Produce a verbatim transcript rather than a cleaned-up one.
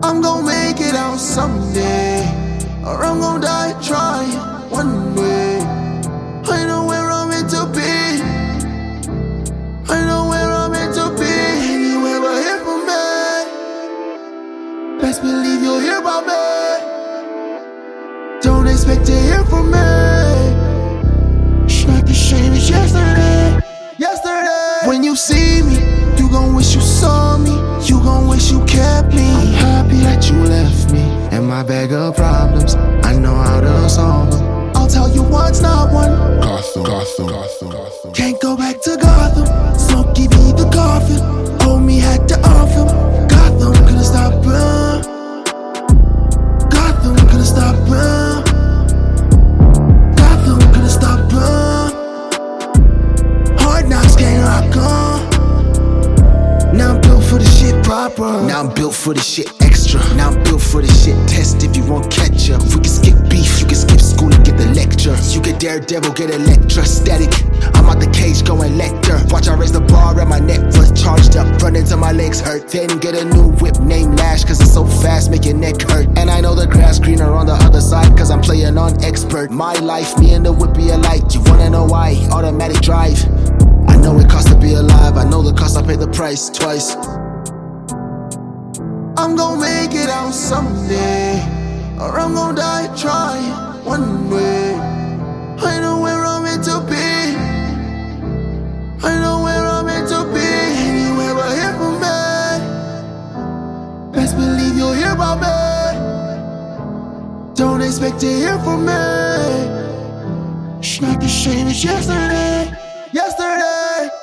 I'm gon' make it out someday, or I'm gon' die trying one way. I know where I'm meant to be, I know where I'm meant to be. Anywhere but here for me, best believe you'll hear about me. Don't expect to hear from me. It's not the same as yesterday, yesterday. When you see me, you gon' wish you saw me, you gon' wish you kept me. I'm happy that you left me and my bag of problems, I know how to solve them. I'll tell you once, not one. Gotham, Gotham, Gotham, Gotham. Can't go back to Gotham. Smokey be the coffin. Owe me, had to off him. Gotham couldn't stop him. Gotham couldn't stop him. Gotham couldn't stop him. Hard knocks can't rock on. Now I'm built for the shit proper. Now I'm built for the shit extra. Now I'm built for the shit test if you won't catch up. We can skip beef, you can skip school and get the lecture. You get Daredevil, get electrostatic. I'm out the cage going Lecter. Watch I raise the bar at my net worth charged up. Run into my legs hurt. Then get a new whip named Lash, cause it's so fast make your neck hurt. And I know the grass greener on the other side, cause I'm playing on expert. My life, me and the whippy alike. You wanna know why? Automatic drive. I know it costs to be alive, I know the cost, I pay the price twice. I'm gon' make it out someday, or I'm gon' die trying one way. I know where I'm meant to be, I know where I'm meant to be. Anywhere but here for me, best believe you'll hear about me. Don't expect to hear from me. It's not the same as yesterday, yesterday.